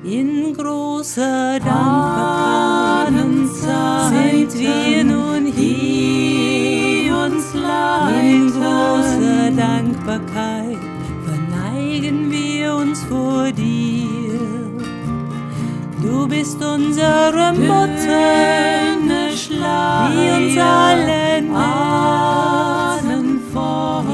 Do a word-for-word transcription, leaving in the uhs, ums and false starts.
In großer Dankbarkeit sind wir nun hier uns leiten. In großer Dankbarkeit verneigen wir uns vor dir. Du bist unsere Mutter, Töne schlagen die uns allen allen vor.